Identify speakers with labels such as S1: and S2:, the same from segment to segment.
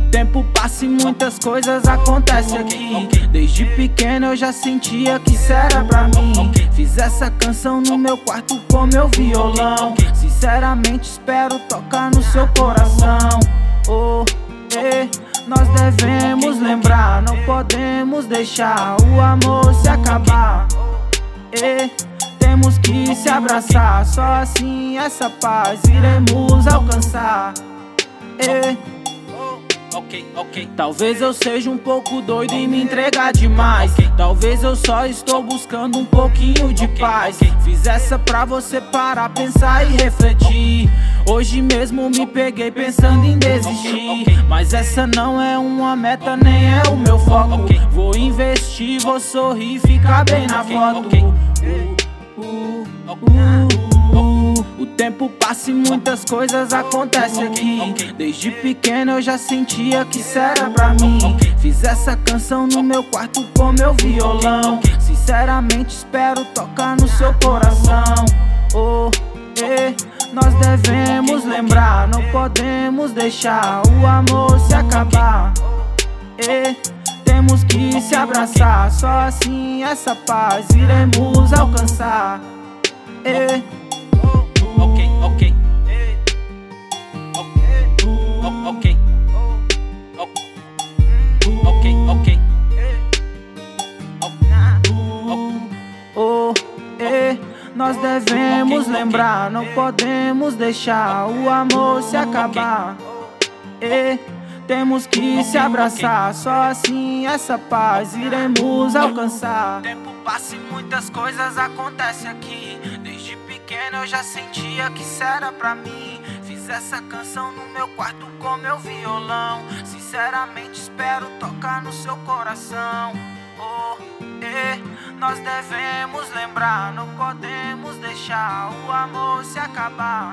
S1: tempo passa e muitas coisas acontecem aqui. Desde pequeno eu já sentia que isso era pra mim. Fiz essa canção no meu quarto com meu violão. Sinceramente espero tocar no seu coração. Oh, nós devemos lembrar, não podemos deixar o amor se acabar. Temos que se abraçar, só assim essa paz iremos alcançar. Talvez eu seja um pouco doido e me entregar demais. Talvez eu só estou buscando um pouquinho de paz. Fiz essa pra você parar, pensar e refletir. Hoje mesmo me peguei pensando em desistir, mas essa não é uma meta, nem é o meu foco. Vou investir, vou sorrir, ficar bem na foto. O tempo passa e muitas coisas acontecem aqui. Desde pequeno eu já sentia que isso era pra mim. Fiz essa canção no meu quarto com meu violão. Sinceramente espero tocar no seu coração. Oh, nós devemos lembrar, não podemos deixar o amor se acabar. Temos que se abraçar, só assim essa paz iremos alcançar. Nós devemos lembrar, não podemos deixar o amor se acabar. Temos que se abraçar, só assim essa paz iremos alcançar. O tempo passa e muitas coisas acontecem aqui. Desde pequeno eu já sentia que isso era pra mim. Fiz essa canção no meu quarto com meu violão. Sinceramente espero tocar no seu coração. Oh, nós devemos lembrar, não podemos deixar o amor se acabar.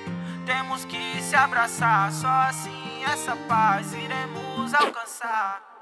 S1: Temos que se abraçar, só assim essa paz iremos alcançar.